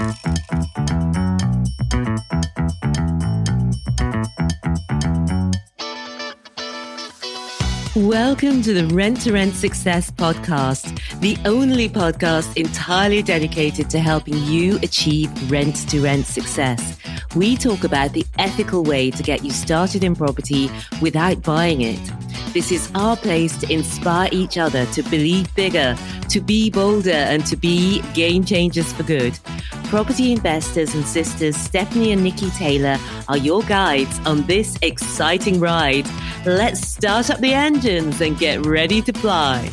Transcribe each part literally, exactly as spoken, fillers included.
Welcome to the Rent to Rent Success podcast, the only podcast entirely dedicated to helping you achieve rent to rent success. We talk about the ethical way to get you started in property without buying it. This is our place to inspire each other to believe bigger, to be bolder, and to be game changers for good. Property investors and sisters Stephanie and Nikki Taylor are your guides on this exciting ride. Let's start up the engines and get ready to fly.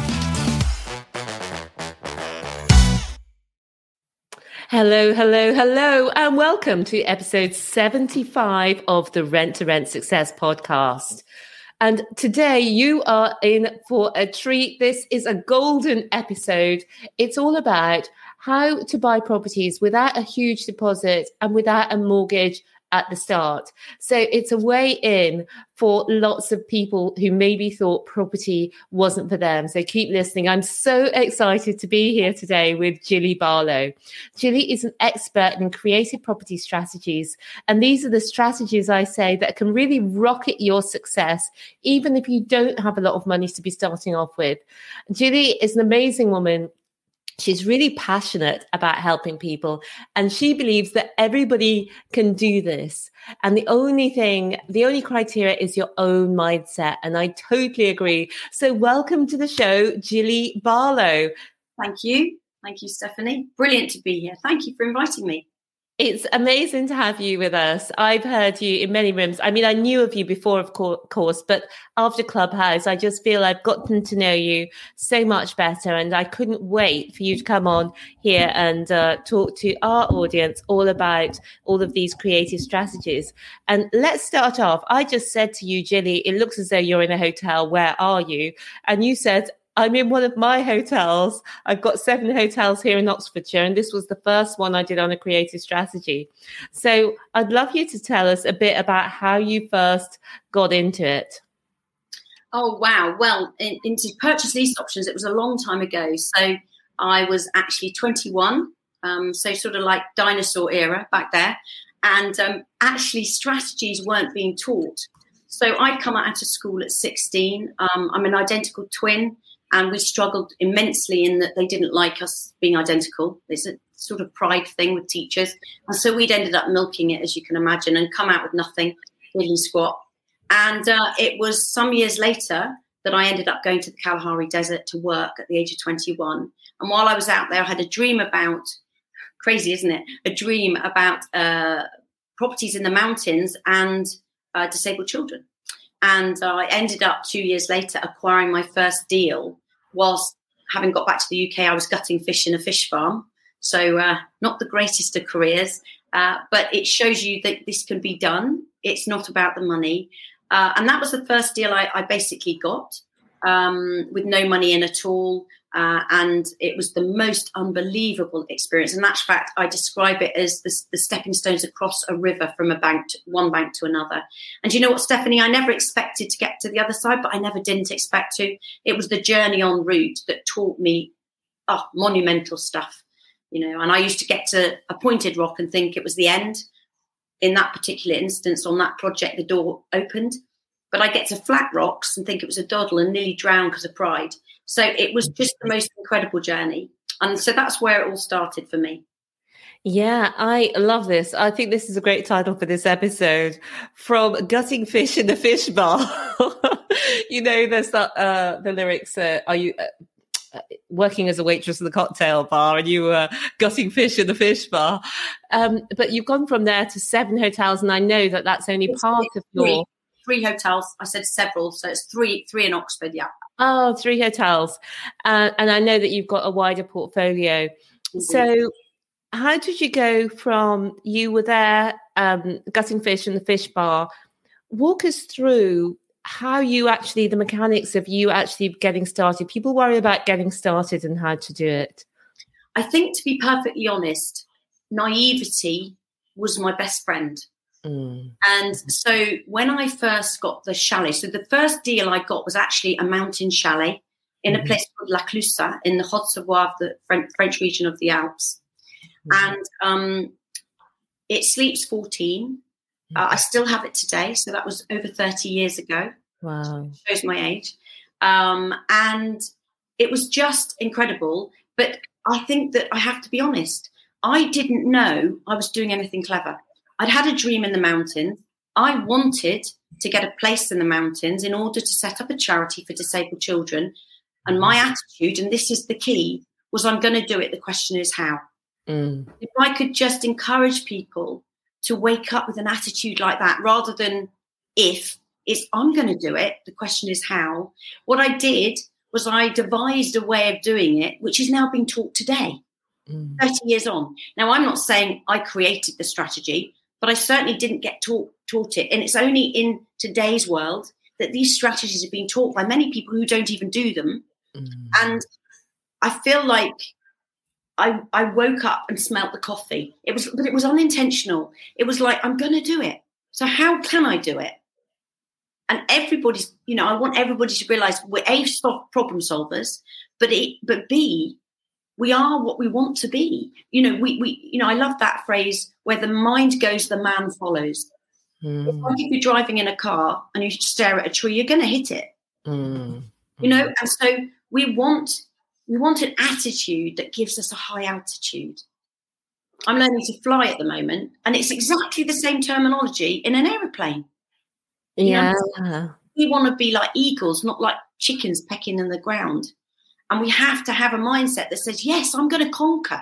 Hello, hello, hello, and welcome to episode seventy-five of the Rent to Rent Success podcast. And today you are in for a treat. This is a golden episode. It's all about how to buy properties without a huge deposit and without a mortgage at the start. So it's a way in for lots of people who maybe thought property wasn't for them. So keep listening. I'm so excited to be here today with Gilly Barlow. Gilly is an expert in creative property strategies. And these are the strategies, I say, that can really rocket your success, even if you don't have a lot of money to be starting off with. Gilly is an amazing woman. She's really passionate about helping people, and she believes that everybody can do this. And the only thing, the only criteria is your own mindset. And I totally agree. So welcome to the show, Gilly Barlow. Thank you. Thank you, Stephanie. Brilliant to be here. Thank you for inviting me. It's amazing to have you with us. I've heard you in many rooms. I mean, I knew of you before, of course, but after Clubhouse, I just feel I've gotten to know you so much better. And I couldn't wait for you to come on here and uh, talk to our audience all about all of these creative strategies. And let's start off. I just said to you, Gilly, it looks as though you're in a hotel. Where are you? And you said, I'm in one of my hotels. I've got seven hotels here in Oxfordshire, and this was the first one I did on a creative strategy. So I'd love you to tell us a bit about how you first got into it. Oh, wow. Well, in, into purchase lease options, it was a long time ago. So I was actually twenty-one, um, so sort of like dinosaur era back there. And um, actually strategies weren't being taught. So I'd come out of school at sixteen. Um, I'm an identical twin. And we struggled immensely in that they didn't like us being identical. It's a sort of pride thing with teachers. And so we'd ended up milking it, as you can imagine, and come out with nothing, really squat. And uh, it was some years later that I ended up going to the Kalahari Desert to work at the age of twenty-one. And while I was out there, I had a dream about, crazy, isn't it? A dream about uh, properties in the mountains and uh, disabled children. And uh, I ended up two years later acquiring my first deal whilst having got back to the U K. I was gutting fish in a fish farm. So uh, not the greatest of careers, uh, but it shows you that this can be done. It's not about the money. Uh, and that was the first deal I, I basically got um, with no money in at all. Uh, and it was the most unbelievable experience. In actual fact, I describe it as the, the stepping stones across a river from a bank, to, one bank to another. And you know what, Stephanie, I never expected to get to the other side, but I never didn't expect to. It was the journey en route that taught me oh, monumental stuff, you know. And I used to get to a pointed rock and think it was the end. In that particular instance, on that project, the door opened. But I get to flat rocks and think it was a doddle and nearly drown because of pride. So it was just the most incredible journey. And so that's where it all started for me. Yeah, I love this. I think this is a great title for this episode. From gutting fish in the fish bar. You know, there's that, uh, the lyrics, uh, are you uh, working as a waitress in the cocktail bar and you were uh, gutting fish in the fish bar? Um, but you've gone from there to seven hotels. And I know that that's only it's part three, of your... Three hotels. I said several. So it's three, three in Oxford. Yeah. Oh, three hotels. Uh, and I know that you've got a wider portfolio. Mm-hmm. So how did you go from, you were there um, gutting fish in the fish bar. Walk us through how you actually, the mechanics of you actually getting started. People worry about getting started and how to do it. I think, to be perfectly honest, naivety was my best friend. Mm. And so when I first got the chalet, so the first deal I got was actually a mountain chalet in mm-hmm. a place called La Clusaz in the Haute-Savoie, the French region of the Alps. Mm-hmm. And um, it sleeps fourteen. Mm-hmm. Uh, I still have it today. So that was over thirty years ago. Wow. Shows my age. Um, and it was just incredible. But I think that I have to be honest. I didn't know I was doing anything clever. I'd had a dream in the mountains. I wanted to get a place in the mountains in order to set up a charity for disabled children. And my attitude, and this is the key, was I'm going to do it. The question is how. Mm. If I could just encourage people to wake up with an attitude like that, rather than if, it's I'm going to do it. The question is how. What I did was I devised a way of doing it, which is now being taught today, mm. thirty years on. Now, I'm not saying I created the strategy, but I certainly didn't get taught, taught it. And it's only in today's world that these strategies are being taught by many people who don't even do them. Mm. And I feel like I, I woke up and smelt the coffee. It was, but it was unintentional. It was like, I'm going to do it. So how can I do it? And everybody's, you know, I want everybody to realise we're A, problem solvers, but it, but B, we are what we want to be. You know, we, we, you know, I love that phrase, where the mind goes, the man follows. Mm. It's like if you're driving in a car and you stare at a tree, you're going to hit it. Mm. You know, and so we want, we want an attitude that gives us a high altitude. I'm learning to fly at the moment, and it's exactly the same terminology in an aeroplane. Yeah. You know, we want to be like eagles, not like chickens pecking in the ground. And we have to have a mindset that says, yes, I'm going to conquer.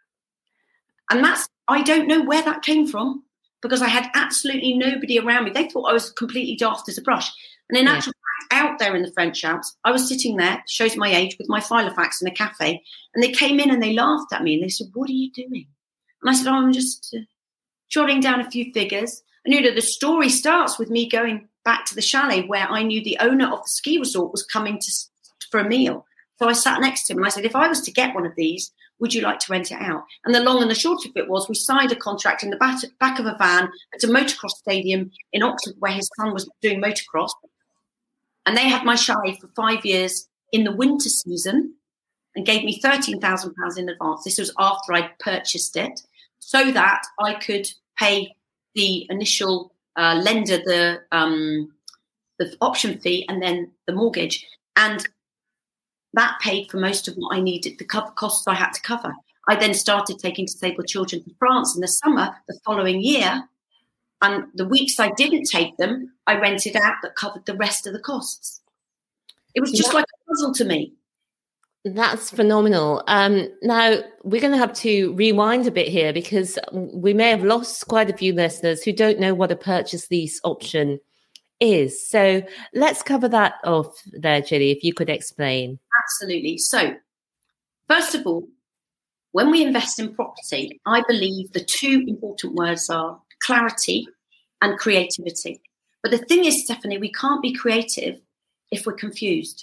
And that's, I don't know where that came from, because I had absolutely nobody around me. They thought I was completely daft as a brush. And in yeah. actual fact, out there in the French Alps, I was sitting there, shows my age, with my Filofax in a cafe. And they came in and they laughed at me and they said, what are you doing? And I said, oh, I'm just uh, jotting down a few figures. And, you know, the story starts with me going back to the chalet where I knew the owner of the ski resort was coming to for a meal. So I sat next to him and I said, if I was to get one of these, would you like to rent it out? And the long and the short of it was, we signed a contract in the back, back of a van at a motocross stadium in Oxford where his son was doing motocross. And they had my chalet for five years in the winter season and gave me thirteen thousand pounds in advance. This was after I purchased it, so that I could pay the initial uh, lender the um, the option fee and then the mortgage. And that paid for most of what I needed, the costs I had to cover. I then started taking disabled children to France in the summer the following year. And the weeks I didn't take them, I rented out that covered the rest of the costs. It was just yeah. like a puzzle to me. That's phenomenal. Um, now, we're going to have to rewind a bit here, because we may have lost quite a few listeners who don't know what a purchase lease option is. So let's cover that off there, Gilly, if you could explain. Absolutely. So, first of all, when we invest in property, I believe the two important words are clarity and creativity. But the thing is, Stephanie, we can't be creative if we're confused.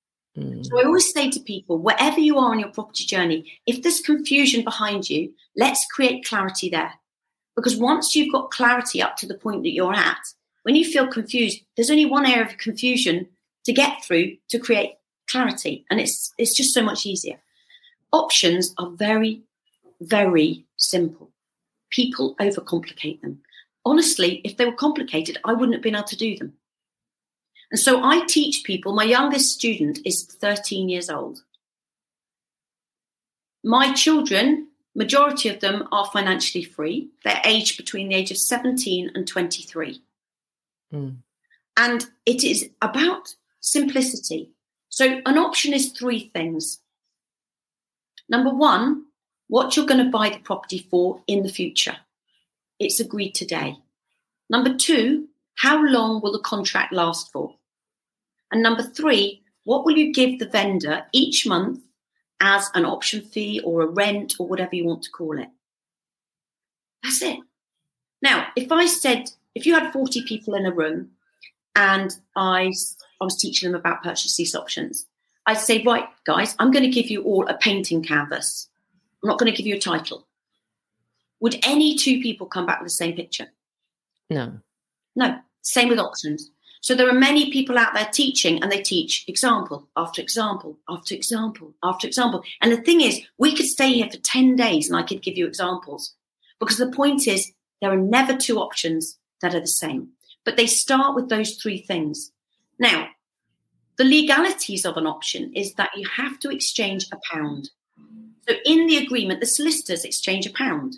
Mm. So I always say to people, wherever you are on your property journey, if there's confusion behind you, let's create clarity there. Because once you've got clarity up to the point that you're at, when you feel confused, there's only one area of confusion to get through to create clarity. And it's it's just so much easier. Options are very, very simple. People overcomplicate them. Honestly, if they were complicated, I wouldn't have been able to do them. And so I teach people, my youngest student is thirteen years old. My children, majority of them are financially free. They're aged between the age of seventeen and twenty-three. Mm. And it is about simplicity. So an option is three things. Number one, what you're going to buy the property for in the future. It's agreed today. Number two, how long will the contract last for? And number three, what will you give the vendor each month as an option fee or a rent or whatever you want to call it? That's it. Now, if I said, if you had forty people in a room and I, I was teaching them about purchase lease options, I'd say, right, guys, I'm going to give you all a painting canvas. I'm not going to give you a title. Would any two people come back with the same picture? No. No. Same with options. So there are many people out there teaching, and they teach example after example after example after example. And the thing is, we could stay here for ten days and I could give you examples, because the point is there are never two options that are the same, but they start with those three things. Now, the legalities of an option is that you have to exchange a pound. So in the agreement, the solicitors exchange a pound.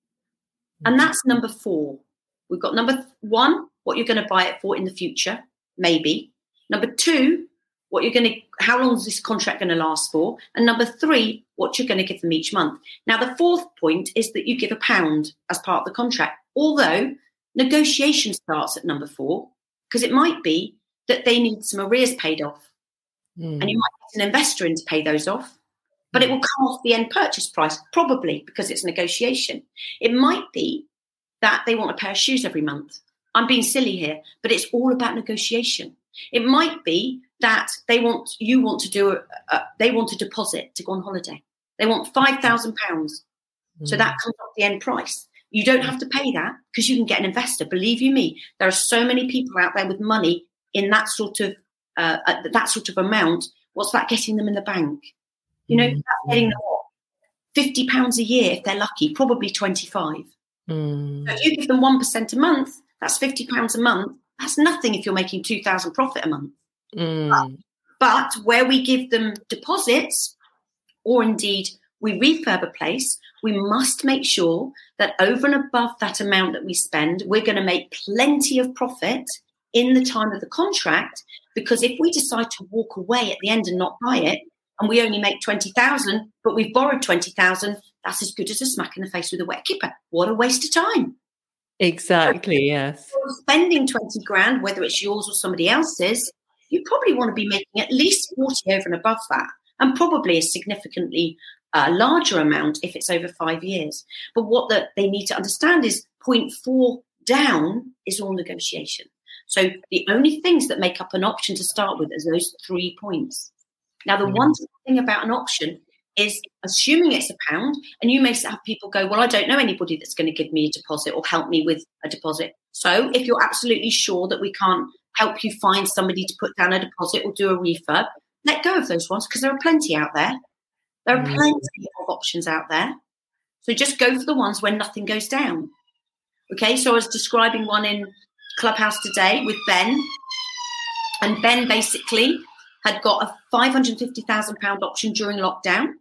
And that's number four. We've got number one, what you're going to buy it for in the future, maybe. Number two, what you're going to, how long is this contract going to last for? And number three, what you're going to give them each month. Now, the fourth point is that you give a pound as part of the contract, although negotiation starts at number four, because it might be that they need some arrears paid off. Mm. And you might get an investor in to pay those off, but it will come off the end purchase price, probably because it's negotiation. It might be that they want a pair of shoes every month. I'm being silly here, but it's all about negotiation. It might be that they want, you want to do, a, a, they want a deposit to go on holiday. They want five thousand pounds. Mm. So that comes off the end price. You don't have to pay that because you can get an investor. Believe you me, there are so many people out there with money in that sort of uh, that sort of amount. What's that getting them in the bank? You know, mm. that's getting them what, fifty pounds a year if they're lucky, probably twenty-five. Mm. So if you give them one percent a month, that's fifty pounds a month. That's nothing if you're making two thousand profit a month. Mm. But, but where we give them deposits, or indeed we refurb a place, we must make sure that over and above that amount that we spend, we're going to make plenty of profit in the time of the contract, because if we decide to walk away at the end and not buy it, and we only make twenty thousand, but we've borrowed twenty thousand, that's as good as a smack in the face with a wet kipper. What a waste of time. Exactly, yes. So spending twenty grand, whether it's yours or somebody else's, you probably want to be making at least forty over and above that, and probably a significantly uh, larger amount if it's over five years. But what the, they need to understand is point four down is all negotiation. So the only things that make up an option to start with is those three points. Now, the mm-hmm. one thing about an option is assuming it's a pound, and you may have people go, well, I don't know anybody that's going to give me a deposit or help me with a deposit. So if you're absolutely sure that we can't help you find somebody to put down a deposit or do a refurb, let go of those ones, because there are plenty out there. There are mm-hmm. plenty of options out there. So just go for the ones where nothing goes down. Okay, so I was describing one in Clubhouse today with Ben, and Ben basically had got a five hundred fifty thousand pounds option during lockdown.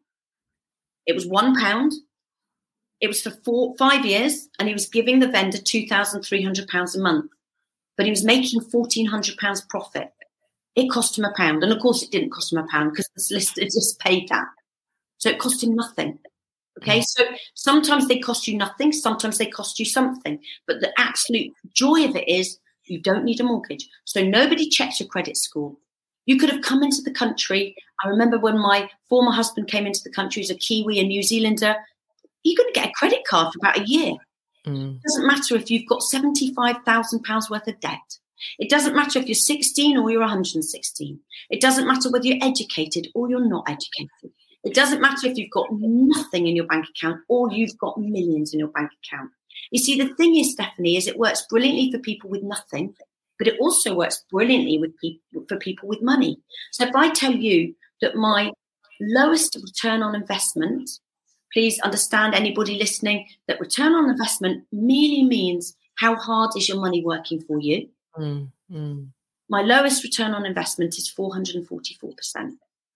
It was one pound. It was for four, five years, and he was giving the vendor two thousand three hundred pounds a month, but he was making fourteen hundred pounds profit. It cost him a pound, and of course it didn't cost him a pound because the solicitor just paid that. So it cost him nothing. Okay, so sometimes they cost you nothing, sometimes they cost you something. But the absolute joy of it is you don't need a mortgage. So nobody checks your credit score. You could have come into the country. I remember when my former husband came into the country as a Kiwi, a New Zealander, you couldn't get a credit card for about a year. Mm. It doesn't matter if you've got seventy-five thousand pounds worth of debt. It doesn't matter if you're sixteen or you're one hundred sixteen. It doesn't matter whether you're educated or you're not educated. It doesn't matter if you've got nothing in your bank account or you've got millions in your bank account. You see, the thing is, Stephanie, is it works brilliantly for people with nothing, but it also works brilliantly with people for people with money. So if I tell you that my lowest return on investment, please understand, anybody listening, that return on investment merely means how hard is your money working for you. Mm, mm. My lowest return on investment is four hundred forty-four percent.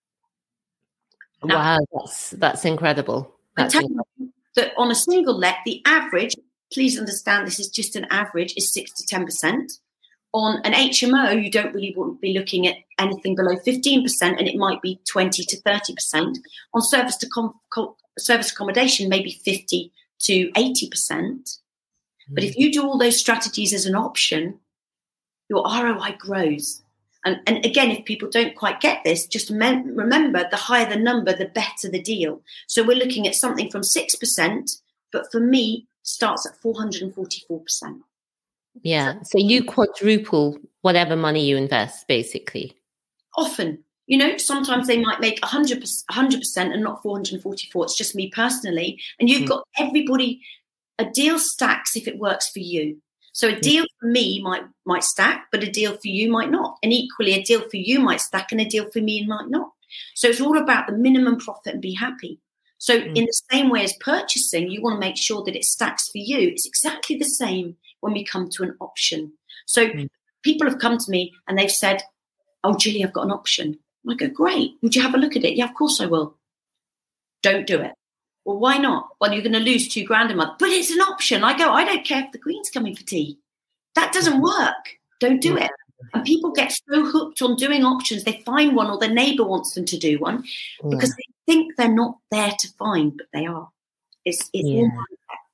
Now, wow, that's that's incredible. That's I tell you that on a single let, the average, please understand this is just an average, is six to ten percent. On an H M O, you don't really want to be looking at anything below fifteen percent, and it might be twenty to thirty percent. On service to com- co- service accommodation, maybe fifty to eighty percent. Mm. But if you do all those strategies as an option, your R O I grows. And, and again, if people don't quite get this, just me- remember, the higher the number, the better the deal. So we're looking at something from six percent, but for me, starts at four hundred forty-four percent. Yeah. So you quadruple whatever money you invest, basically. Often. You know, sometimes they might make one hundred percent and not four hundred forty-four. It's just me personally. And you've mm. got everybody, a deal stacks if it works for you. So a deal for me might might stack, but a deal for you might not. And equally, a deal for you might stack and a deal for me might not. So it's all about the minimum profit and be happy. So mm. in the same way as purchasing, you want to make sure that it stacks for you. It's exactly the same when we come to an option. So mm. people have come to me and they've said, oh, Julie, I've got an option. I go, great. Would you have a look at it? Yeah, of course I will. Don't do it. Well, why not? Well, you're going to lose two grand a month. But it's an option. I go, I don't care if the Queen's coming for tea. That doesn't work. Don't do it. And people get so hooked on doing options, they find one or their neighbour wants them to do one because yeah. they think they're not there to find, but they are. It's, it's yeah. all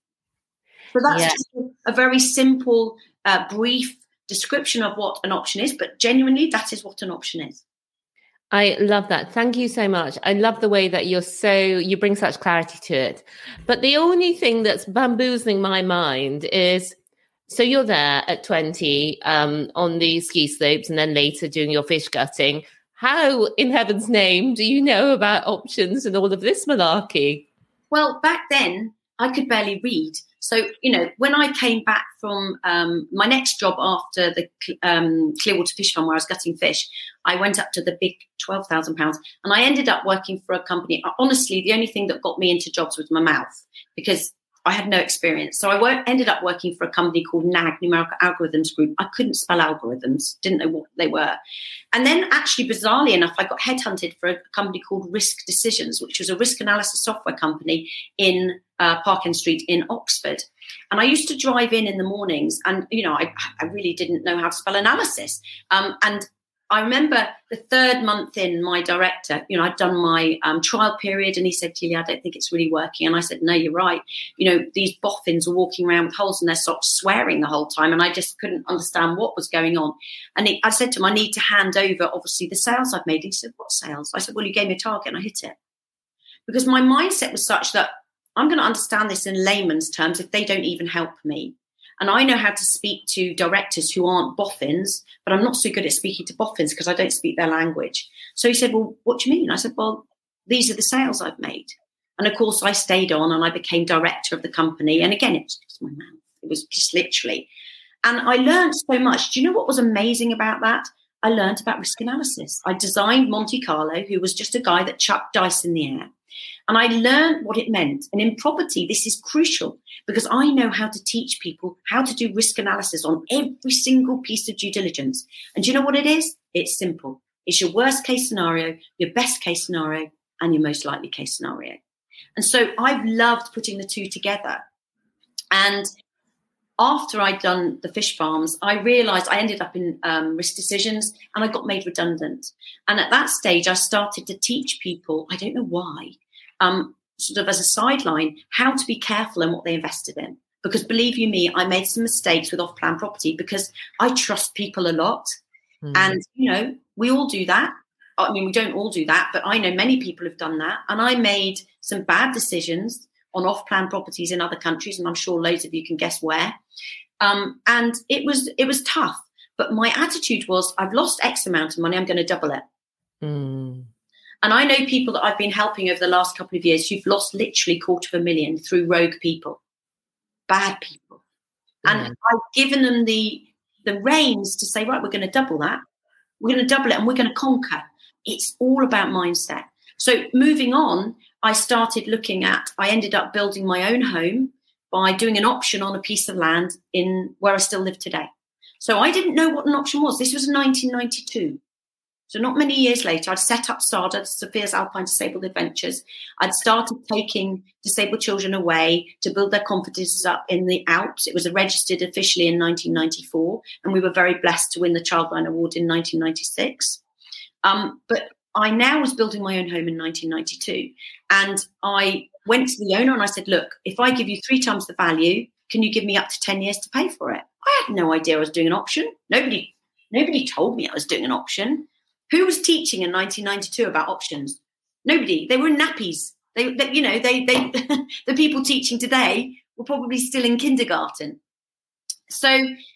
So that's yeah. just a very simple, uh, brief description of what an option is, but genuinely that is what an option is. I love that. Thank you so much. I love the way that you're so, you bring such clarity to it. But the only thing that's bamboozling my mind is, so you're there at twenty um, on the ski slopes and then later doing your fish gutting. How in heaven's name do you know about options and all of this malarkey? Well, back then I could barely read. So, you know, when I came back from um, my next job after the um, Clearwater Fish Farm where I was gutting fish, I went up to the big twelve thousand pounds and I ended up working for a company. Honestly, the only thing that got me into jobs was my mouth because I had no experience. So I work, ended up working for a company called N A G, Numerical Algorithms Group. I couldn't spell algorithms, didn't know what they were. And then actually, bizarrely enough, I got headhunted for a company called Risk Decisions, which was a risk analysis software company in uh, Park End Street in Oxford. And I used to drive in in the mornings and, you know, I, I really didn't know how to spell analysis. Um, and I remember the third month in, my director, you know, I'd done my um, trial period and he said, Julie, I don't think it's really working. And I said, no, you're right. You know, these boffins were walking around with holes in their socks, swearing the whole time. And I just couldn't understand what was going on. And he, I said to him, I need to hand over, obviously, the sales I've made. He said, what sales? I said, well, you gave me a target and I hit it. Because my mindset was such that I'm going to understand this in layman's terms if they don't even help me. And I know how to speak to directors who aren't boffins, but I'm not so good at speaking to boffins because I don't speak their language. So he said, well, what do you mean? I said, well, these are the sales I've made. And of course, I stayed on and I became director of the company. And again, it was just my mouth. It was just literally. And I learned so much. Do you know what was amazing about that? I learned about risk analysis. I designed Monte Carlo, who was just a guy that chucked dice in the air. And I learned what it meant. And in property, this is crucial because I know how to teach people how to do risk analysis on every single piece of due diligence. And do you know what it is? It's simple. It's your worst case scenario, your best case scenario, and your most likely case scenario. And so I've loved putting the two together. And after I'd done the fish farms, I realised I ended up in um, Risk Decisions and I got made redundant. And at that stage, I started to teach people, I don't know why, um, sort of as a sideline, how to be careful in what they invested in. Because believe you me, I made some mistakes with off-plan property because I trust people a lot. Mm. And, you know, we all do that. I mean, we don't all do that, but I know many people have done that. And I made some bad decisions on off-plan properties in other countries, and I'm sure loads of you can guess where. Um, and it was it was tough. But my attitude was, I've lost X amount of money, I'm going to double it. Mm. And I know people that I've been helping over the last couple of years who've lost literally quarter of a million through rogue people, bad people. Mm. And I've given them the, the reins to say, right, we're going to double that. We're going to double it and we're going to conquer. It's all about mindset. So moving on, I started looking at, I ended up building my own home by doing an option on a piece of land in where I still live today. So I didn't know what an option was. This was in nineteen ninety-two. So not many years later, I'd set up SADA, Sophia's Alpine Disabled Adventures. I'd started taking disabled children away to build their confidences up in the Alps. It was registered officially in nineteen ninety-four, and we were very blessed to win the Childline Award in nineteen ninety-six. Um, but I now was building my own home in nineteen ninety-two, and I went to the owner and I said, look, if I give you three times the value, can you give me up to ten years to pay for it? I had no idea I was doing an option. Nobody, nobody told me I was doing an option. Who was teaching in nineteen ninety-two about options? Nobody. They were in nappies. They, they you know, they, they, the people teaching today were probably still in kindergarten. So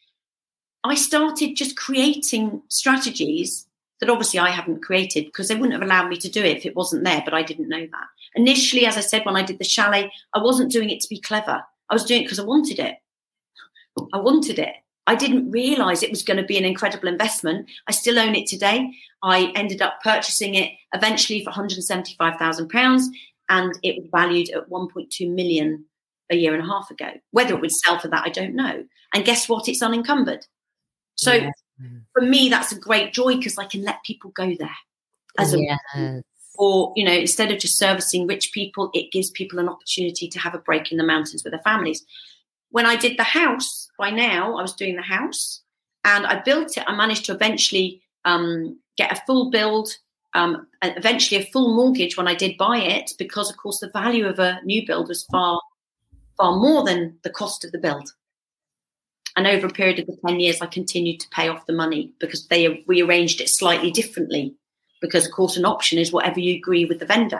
I started just creating strategies that obviously I haven't created because they wouldn't have allowed me to do it if it wasn't there, but I didn't know that. Initially, as I said, when I did the chalet, I wasn't doing it to be clever. I was doing it because I wanted it. beautiful. I wanted it. I didn't realize it was going to be an incredible investment. I still own it today. I ended up purchasing it eventually for one hundred seventy-five thousand pounds, and it was valued at one point two million a year and a half ago. Whether it would sell for that, I don't know. And guess what? It's unencumbered. So yeah. For me, that's a great joy because I can let people go there. As a, yes. Or, you know, instead of just servicing rich people, it gives people an opportunity to have a break in the mountains with their families. When I did the house, by now I was doing the house and I built it. I managed to eventually um, get a full build, um, and eventually a full mortgage when I did buy it, because, of course, the value of a new build was far, far more than the cost of the build. And over a period of the ten years, I continued to pay off the money because they rearranged it slightly differently. Because, of course, an option is whatever you agree with the vendor.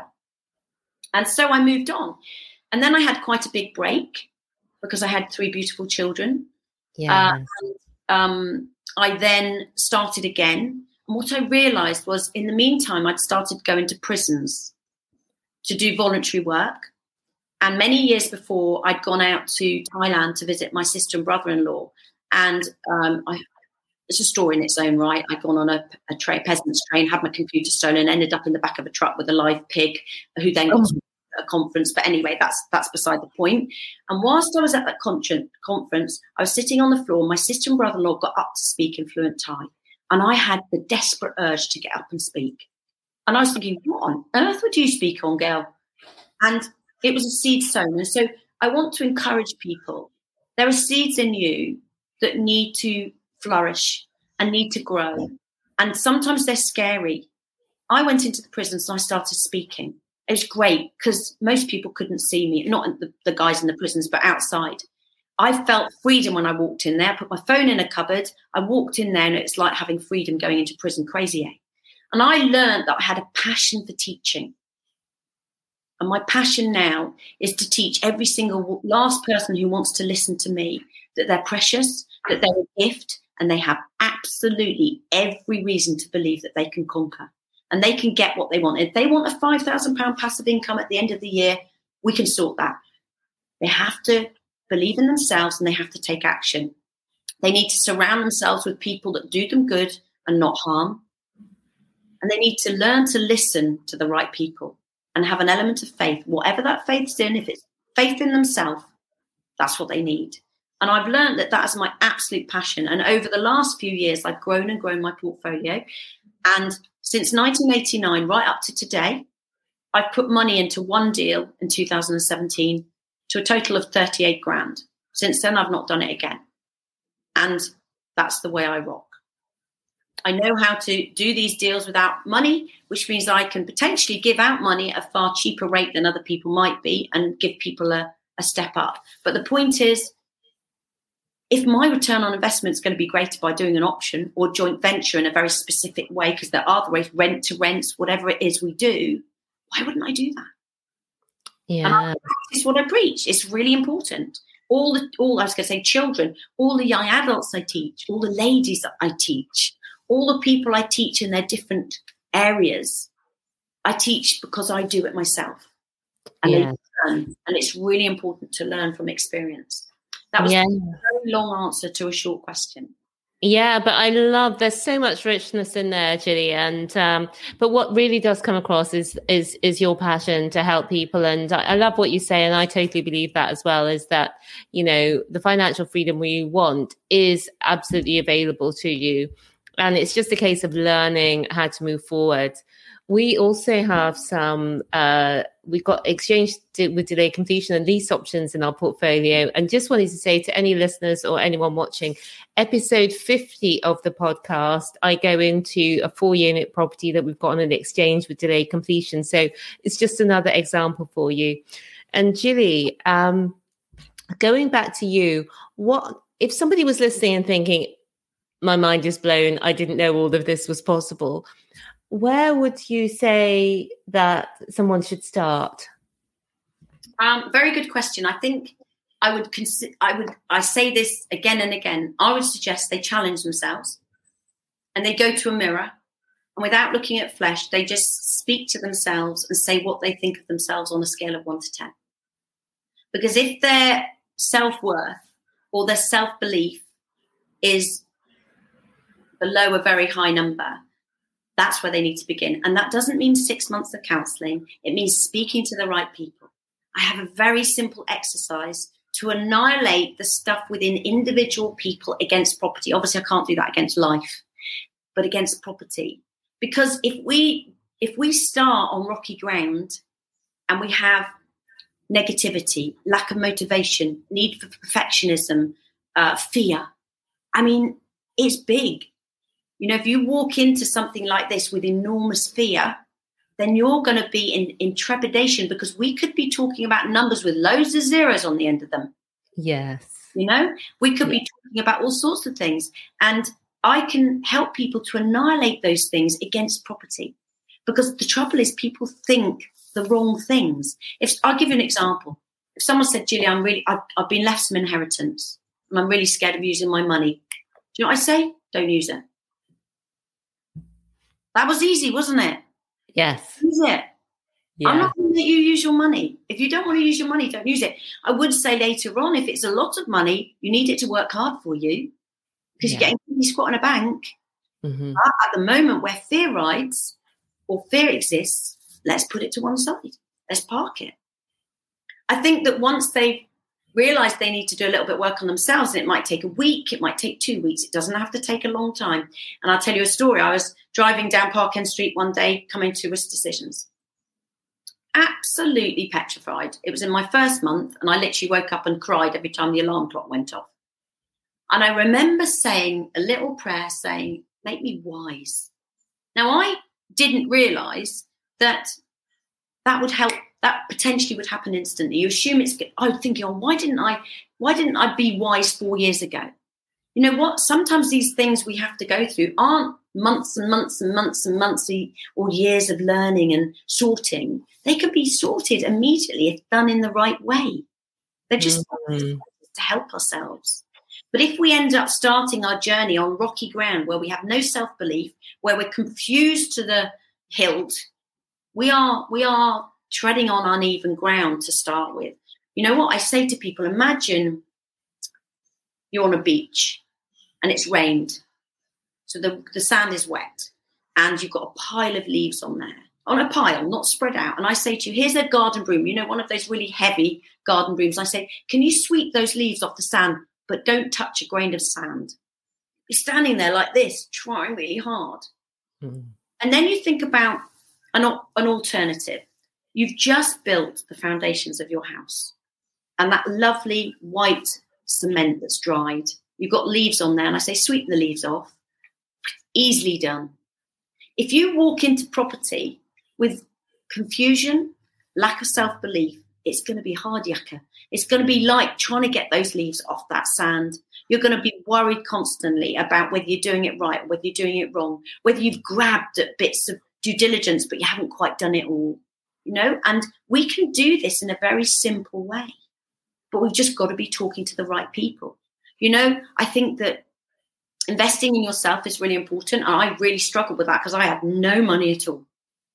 And so I moved on. And then I had quite a big break because I had three beautiful children. Yeah. Uh, and, um, I then started again. And what I realized was, in the meantime, I'd started going to prisons to do voluntary work. And many years before, I'd gone out to Thailand to visit my sister and brother-in-law. And um, I, it's a story in its own right. I'd gone on a, a tra- peasant's train, had my computer stolen, ended up in the back of a truck with a live pig, who then got oh. to a conference. But anyway, that's that's beside the point. And whilst I was at that con- conference, I was sitting on the floor. My sister and brother-in-law got up to speak in fluent Thai. And I had the desperate urge to get up and speak. And I was thinking, what on earth would you speak on, girl? And it was a seed sown. And so I want to encourage people. There are seeds in you that need to flourish and need to grow. And sometimes they're scary. I went into the prisons and I started speaking. It was great because most people couldn't see me, not the, the guys in the prisons, but outside. I felt freedom when I walked in there. I put my phone in a cupboard. I walked in there and it's like having freedom going into prison. Crazy, eh? And I learned that I had a passion for teaching. And my passion now is to teach every single last person who wants to listen to me that they're precious, that they're a gift, and they have absolutely every reason to believe that they can conquer and they can get what they want. If they want a five thousand pounds passive income at the end of the year, we can sort that. They have to believe in themselves and they have to take action. They need to surround themselves with people that do them good and not harm. And they need to learn to listen to the right people and have an element of faith, whatever that faith's in. If it's faith in themselves, that's what they need. And I've learned that that is my absolute passion. And over the last few years, I've grown and grown my portfolio. And since nineteen eighty-nine, right up to today, I've put money into one deal in two thousand seventeen to a total of thirty-eight grand. Since then, I've not done it again. And that's the way I rock. I know how to do these deals without money, which means I can potentially give out money at a far cheaper rate than other people might be and give people a, a step up. But the point is, if my return on investment is going to be greater by doing an option or joint venture in a very specific way, because there are the ways, rent to rents, whatever it is we do, why wouldn't I do that? Yeah. And I practice what I preach. It's really important. All the, all I was going to say, children, all the young adults I teach, all the ladies that I teach, all the people I teach in their different areas, I teach because I do it myself. And, yeah. learn, and it's really important to learn from experience. That was yeah. a very long answer to a short question. Yeah, but I love, there's so much richness in there, Gilly. And, um, but what really does come across is, is, is your passion to help people. And I, I love what you say. And I totally believe that as well, is that, you know, the financial freedom we want is absolutely available to you. And it's just a case of learning how to move forward. We also have some, uh, we've got exchange with delay completion and lease options in our portfolio. And just wanted to say to any listeners or anyone watching, episode fifty of the podcast, I go into a four unit property that we've got on an exchange with delay completion. So it's just another example for you. And Gilly, um, going back to you, what if somebody was listening and thinking, my mind is blown, I didn't know all of this was possible. Where would you say that someone should start? Um, very good question. I think I would consider, I would, I say this again and again. I would suggest they challenge themselves and they go to a mirror and without looking at flesh, they just speak to themselves and say what they think of themselves on a scale of one to ten. Because if their self-worth or their self-belief is below a very high number, that's where they need to begin. And that doesn't mean six months of counselling. It means speaking to the right people. I have a very simple exercise to annihilate the stuff within individual people against property. Obviously, I can't do that against life, but against property. Because if we if we start on rocky ground and we have negativity, lack of motivation, need for perfectionism, uh, fear, I mean, it's big. You know, if you walk into something like this with enormous fear, then you're going to be in, in trepidation, because we could be talking about numbers with loads of zeros on the end of them. Yes. You know, we could Yeah. be talking about all sorts of things. And I can help people to annihilate those things against property. Because the trouble is, people think the wrong things. If I'll give you an example. If someone said, Julie, I'm really, I've, I've been left some inheritance and I'm really scared of using my money. Do you know what I say? Don't use it. That was easy, wasn't it? Yes. Use it. Yeah. I'm not going to let you use your money. If you don't want to use your money, don't use it. I would say later on, if it's a lot of money, you need it to work hard for you, because Yeah. you're getting money squat in a bank. Mm-hmm. But at the moment where fear rides or fear exists, let's put it to one side. Let's park it. I think that once they've realised they need to do a little bit of work on themselves, and it might take a week, it might take two weeks, it doesn't have to take a long time. And I'll tell you a story. I was driving down Park End Street one day, coming to Risk Decisions. Absolutely petrified. It was in my first month, and I literally woke up and cried every time the alarm clock went off. And I remember saying a little prayer saying, make me wise. Now, I didn't realise that that would help, that potentially would happen instantly. You assume it's, I was thinking, oh, why didn't I, why didn't I be wise four years ago? You know what? Sometimes these things we have to go through aren't months and months and months and months or years of learning and sorting. They can be sorted immediately if done in the right way. They're just Mm-hmm. to help ourselves. But if we end up starting our journey on rocky ground where we have no self-belief, where we're confused to the hilt, we are we are treading on uneven ground to start with. You know what I say to people? Imagine you're on a beach and it's rained. So the, the sand is wet and you've got a pile of leaves on there. On a pile, not spread out. And I say to you, here's a garden broom, you know, one of those really heavy garden brooms. I say, can you sweep those leaves off the sand, but don't touch a grain of sand? You're standing there like this, trying really hard. Mm. And then you think about an, an alternative. You've just built the foundations of your house and that lovely white cement that's dried. You've got leaves on there, and I say, sweep the leaves off. Easily done. If you walk into property with confusion, lack of self-belief, it's going to be hard yakka. It's going to be like trying to get those leaves off that sand. You're going to be worried constantly about whether you're doing it right, whether you're doing it wrong, whether you've grabbed at bits of due diligence, but you haven't quite done it all, you know? And we can do this in a very simple way, but we've just got to be talking to the right people. You know, I think that investing in yourself is really important. And I really struggled with that because I had no money at all.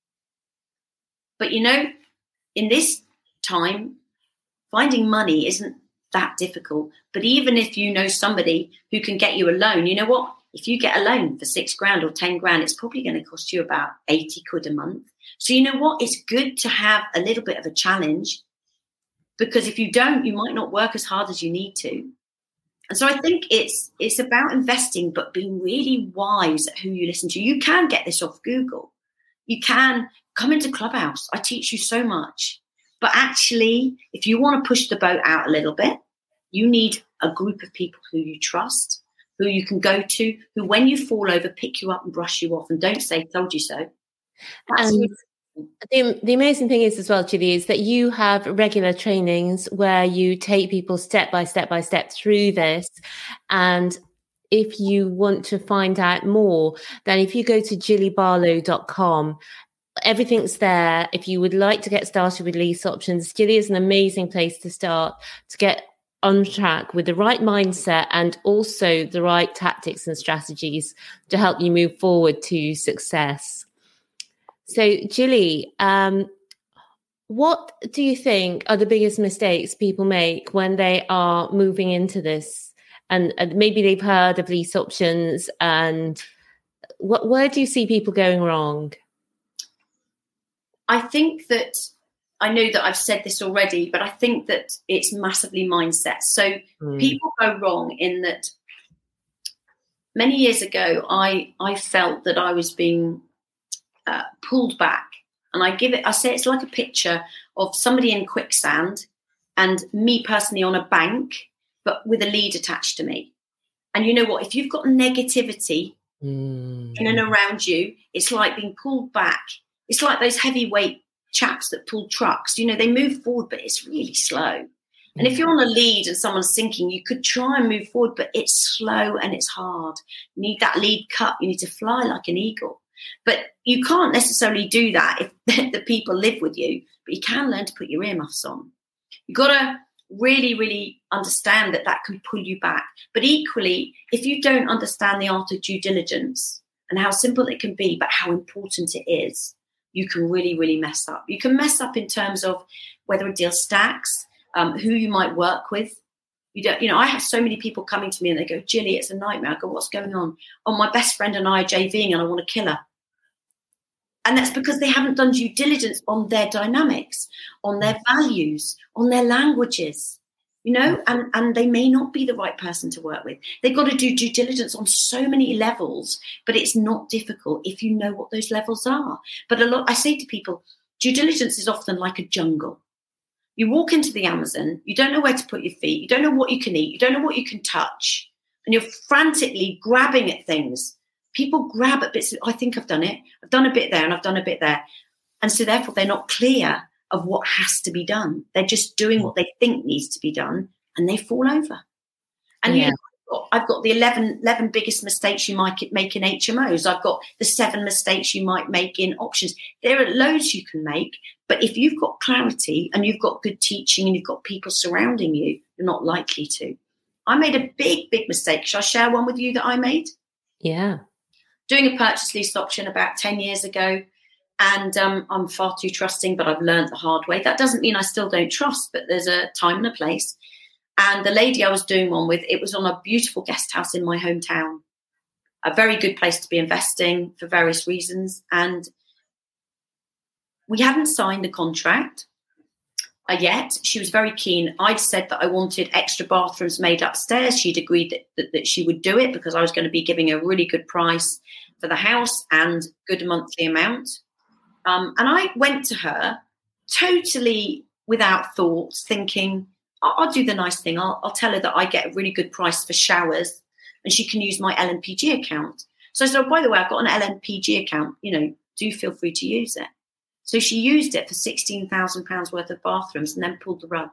But, you know, in this time, finding money isn't that difficult. But even if you know somebody who can get you a loan, you know what? If you get a loan for six grand or ten grand, it's probably going to cost you about eighty quid a month. So you know what? It's good to have a little bit of a challenge, because if you don't, you might not work as hard as you need to. And so I think it's it's about investing, but being really wise at who you listen to. You can get this off Google. You can come into Clubhouse. I teach you so much. But actually, if you want to push the boat out a little bit, you need a group of people who you trust, who you can go to, who when you fall over, pick you up and brush you off and don't say, told you so. That's and really- the, the amazing thing is as well, Julie, is that you have regular trainings where you take people step by step by step through this. And if you want to find out more, then if you go to julie barlow dot com, everything's there. If you would like to get started with lease options, Julie is an amazing place to start to get on track with the right mindset and also the right tactics and strategies to help you move forward to success. So, Julie, um, what do you think are the biggest mistakes people make when they are moving into this and, and maybe they've heard of lease options, and what, where do you see people going wrong? I think that, I know that I've said this already, but I think that it's massively mindset. So mm. people go wrong in that many years ago, I, I felt that I was being uh, pulled back. And I give it, I say it's like a picture of somebody in quicksand and me personally on a bank, but with a lead attached to me. And you know what? If you've got negativity mm. in and around you, it's like being pulled back. It's like those heavyweight chaps that pull trucks. You know, they move forward, but it's really slow. And if you're on a lead and someone's sinking, you could try and move forward, but it's slow and it's hard. You need that lead cut. You need to fly like an eagle. But you can't necessarily do that if the people live with you, but you can learn to put your earmuffs on. You've got to really, really understand that that can pull you back. But equally, if you don't understand the art of due diligence and how simple it can be, but how important it is, you can really, really mess up. You can mess up in terms of whether a deal stacks, um, who you might work with. You don't, you know, I have so many people coming to me and they go, Gilly, it's a nightmare. I go, what's going on? Oh, my best friend and I are JVing and I want to kill her. And that's because they haven't done due diligence on their dynamics, on their values, on their languages, you know, and, and they may not be the right person to work with. They've got to do due diligence on so many levels, but it's not difficult if you know what those levels are. But a lot, I say to people, due diligence is often like a jungle. You walk into the Amazon, you don't know where to put your feet, you don't know what you can eat, you don't know what you can touch, and you're frantically grabbing at things. People grab at bits. Of, I think I've done it. I've done a bit there and I've done a bit there. And so therefore they're not clear of what has to be done. They're just doing what they think needs to be done and they fall over. And yeah. you know, I've got the eleven, eleven biggest mistakes you might make in H M Os. I've got the seven mistakes you might make in options. There are loads you can make. But if you've got clarity and you've got good teaching and you've got people surrounding you, you're not likely to. I made a big, big mistake. Shall I share one with you that I made? Yeah. Doing a purchase lease option about ten years ago, and um, I'm far too trusting, but I've learned the hard way. That doesn't mean I still don't trust, but there's a time and a place. And the lady I was doing one with, it was on a beautiful guest house in my hometown, a very good place to be investing for various reasons. And we hadn't signed the contract uh, yet. She was very keen. I'd said that I wanted extra bathrooms made upstairs. She'd agreed that, that, that she would do it because I was going to be giving a really good price for the house and good monthly amount. Um, and I went to her totally without thought, thinking, I'll, I'll do the nice thing. I'll, I'll tell her that I get a really good price for showers and she can use my L N P G account. So I said, oh, by the way, I've got an L N P G account. You know, do feel free to use it. So she used it for sixteen thousand pounds worth of bathrooms and then pulled the rug.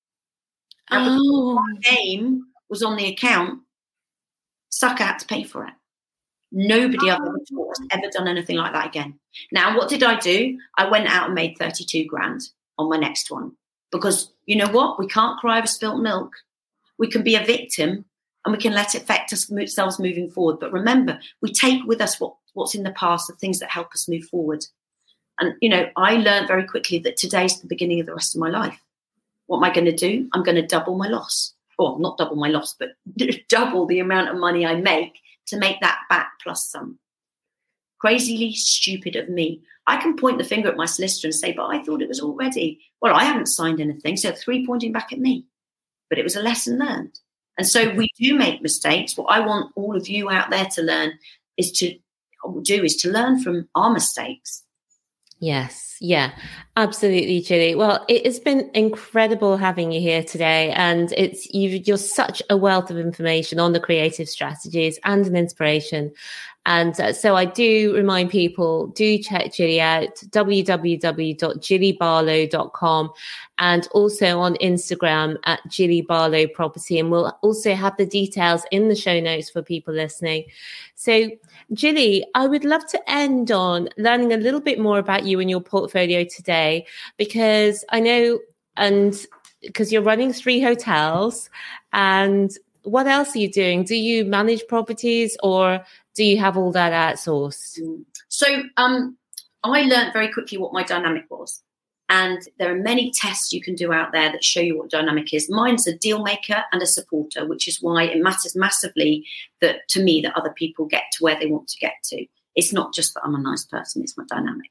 And oh. My name was on the account. Sucker had to pay for it. Nobody I've ever taught has ever done anything like that again. Now, what did I do? I went out and made thirty-two grand on my next one. Because you know what? We can't cry over spilt milk. We can be a victim and we can let it affect us ourselves moving forward. But remember, we take with us what, what's in the past, the things that help us move forward. And, you know, I learned very quickly that today's the beginning of the rest of my life. What am I going to do? I'm going to double my loss. Or not double my loss, but double the amount of money I make to make that back plus some. Crazily stupid of me. I can point the finger at my solicitor and say, but I thought it was all ready. Well, I haven't signed anything, so three pointing back at me. But it was a lesson learned. And so we do make mistakes. What I want all of you out there to learn is to do is to learn from our mistakes. Yes. Yeah, absolutely, Gilly. Well, it has been incredible having you here today. And it's you, you're such a wealth of information on the creative strategies and an inspiration. And uh, so I do remind people, do check Gilly out, w w w dot gilly barlow dot com, and also on Instagram at Gilly Barlow Property. And we'll also have the details in the show notes for people listening. So, Gilly, I would love to end on learning a little bit more about you and your portfolio today, because I know, and because you're running three hotels, and what else are you doing? Do you manage properties or do you have all that outsourced? So um, I learned very quickly what my dynamic was. And there are many tests you can do out there that show you what dynamic is. Mine's a deal maker and a supporter, which is why it matters massively that to me that other people get to where they want to get to. It's not just that I'm a nice person, it's my dynamic.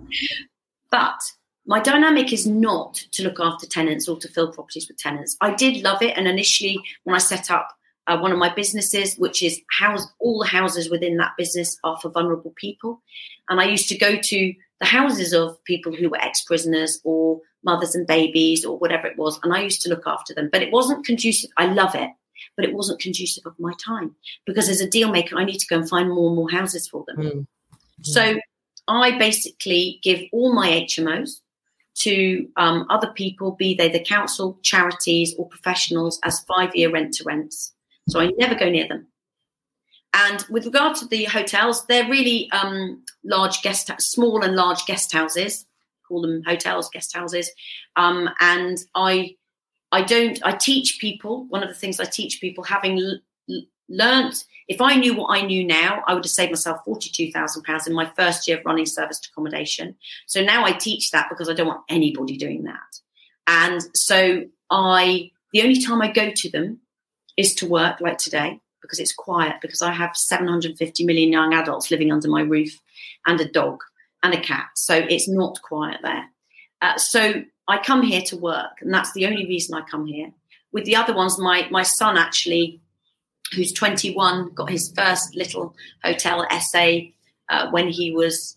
But my dynamic is not to look after tenants or to fill properties with tenants. I did love it. And initially when I set up uh, one of my businesses, which is house, all the houses within that business are for vulnerable people. And I used to go to the houses of people who were ex-prisoners or mothers and babies or whatever it was. And I used to look after them, but it wasn't conducive. I love it, but it wasn't conducive of my time because as a deal maker, I need to go and find more and more houses for them. Mm. So I basically give all my H M Os to um, other people, be they the council, charities or professionals as five-year rent-to-rents. So I never go near them. And with regard to the hotels, they're really um, large guest, small and large guest houses. Call them hotels, guest houses. Um, and I, I don't. I teach people. One of the things I teach people, having l- l- learnt, if I knew what I knew now, I would have saved myself forty-two thousand pounds in my first year of running serviced accommodation. So now I teach that because I don't want anybody doing that. And so I, the only time I go to them is to work, like today, because it's quiet, because I have seven hundred fifty million young adults living under my roof and a dog and a cat. So it's not quiet there. Uh, so I come here to work, and that's the only reason I come here. With the other ones, my, my son actually, who's twenty-one, got his first little hotel essay uh, when he was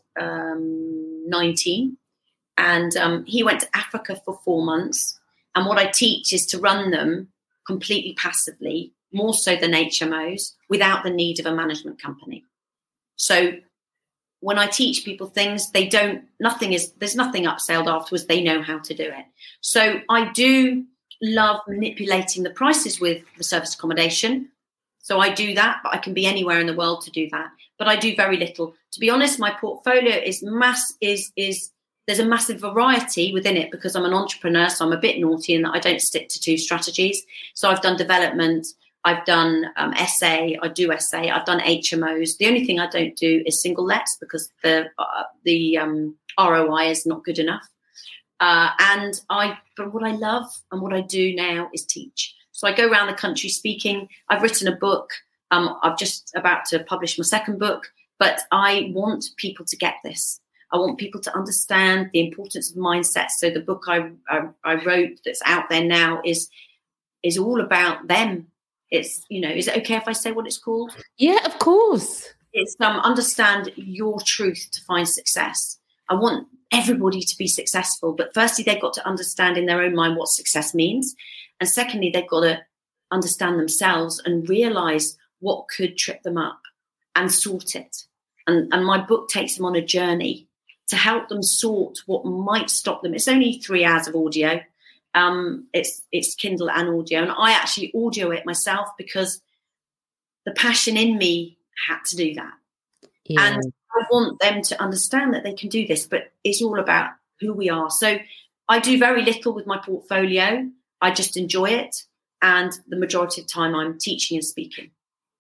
um, nineteen. And um, he went to Africa for four months. And what I teach is to run them completely passively, more so than H M Os, without the need of a management company. So when I teach people things, they don't, nothing is, there's nothing upselled afterwards. They know how to do it. So I do love manipulating the prices with the serviced accommodation. So I do that, but I can be anywhere in the world to do that. But I do very little. To be honest, my portfolio is mass, is, is, there's a massive variety within it because I'm an entrepreneur. So I'm a bit naughty in that I don't stick to two strategies. So I've done development, I've done um, S A, I do S A, I've done H M Os. The only thing I don't do is single lets because the uh, the um, R O I is not good enough. Uh, and I, but what I love and what I do now is teach. So I go around the country speaking. I've written a book. Um, I'm just about to publish my second book, but I want people to get this. I want people to understand the importance of mindset. So the book I, I, I wrote that's out there now is is all about them. It's, you know, is it okay if I say what it's called? Yeah, of course. It's um, understand your truth to find success. I want everybody to be successful, but firstly, they've got to understand in their own mind what success means. And secondly, they've got to understand themselves and realize what could trip them up and sort it. And, and my book takes them on a journey to help them sort what might stop them. It's only three hours of audio. Um, it's it's Kindle and audio, and I actually audio it myself because the passion in me had to do that. Yeah. And I want them to understand that they can do this, but it's all about who we are. So I do very little with my portfolio. I just enjoy it, and the majority of the time I'm teaching and speaking.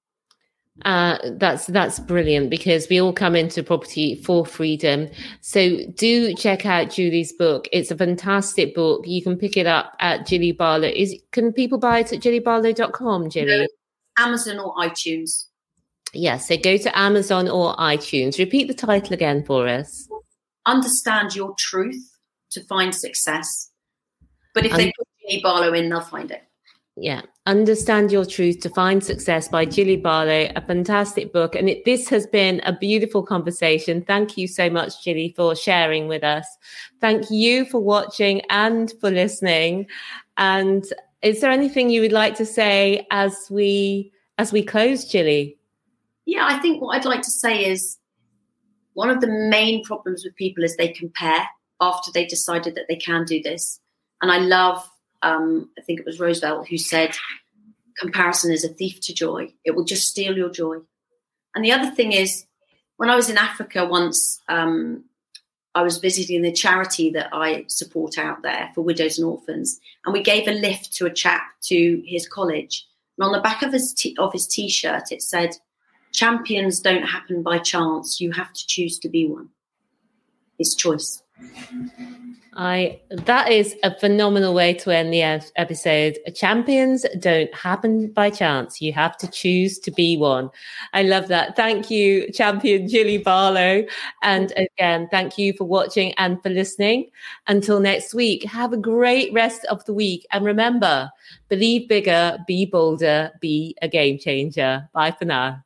Uh, that's that's brilliant because we all come into property for freedom. So do check out Julie's book. It's a fantastic book. You can pick it up at Jilly Barlow. Is can people buy it at jilly barlow dot com, Jilly? Amazon or iTunes. Yes, so go to Amazon or iTunes. Repeat the title again for us. Understand your truth to find success. But if um, they put Jilly Barlow in, they'll find it. Yeah. Understand Your Truth to Find Success by Jilly Barlow, a fantastic book. And it, this has been a beautiful conversation. Thank you so much, Jilly, for sharing with us. Thank you for watching and for listening. And is there anything you would like to say as we as we close, Jilly? Yeah, I think what I'd like to say is one of the main problems with people is they compare after they decided that they can do this. And I love Um, I think it was Roosevelt who said, comparison is a thief to joy. It will just steal your joy. And the other thing is, when I was in Africa once, um, I was visiting the charity that I support out there for widows and orphans. And we gave a lift to a chap to his college. And on the back of his, t- of his T-shirt, it said, champions don't happen by chance. You have to choose to be one. It's choice. I that is a phenomenal way to end the episode. Champions don't happen by chance. You have to choose to be one. I love that. Thank you, champion Jilly Barlow. And again, thank you for watching and for listening. Until next week, have a great rest of the week. And remember, believe bigger, be bolder, be a game changer. Bye for now.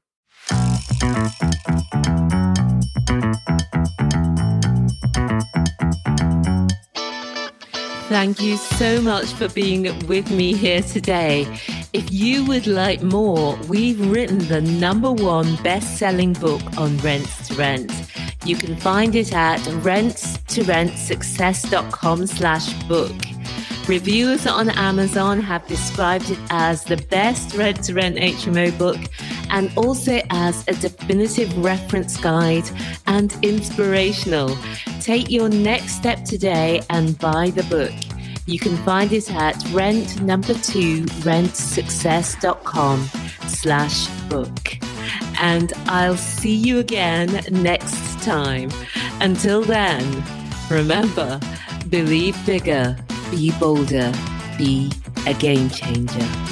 Thank you so much for being with me here today. If you would like more, we've written the number one best-selling book on Rents to Rent. You can find it at rents to rent success dot com slash book. Reviewers on Amazon have described it as the best rent-to-rent H M O book and also as a definitive reference guide and inspirational. Take your next step today and buy the book. You can find it at rent number two, rent success dot com slash book. And I'll see you again next time. Until then, remember, believe bigger, be bolder, be a game changer.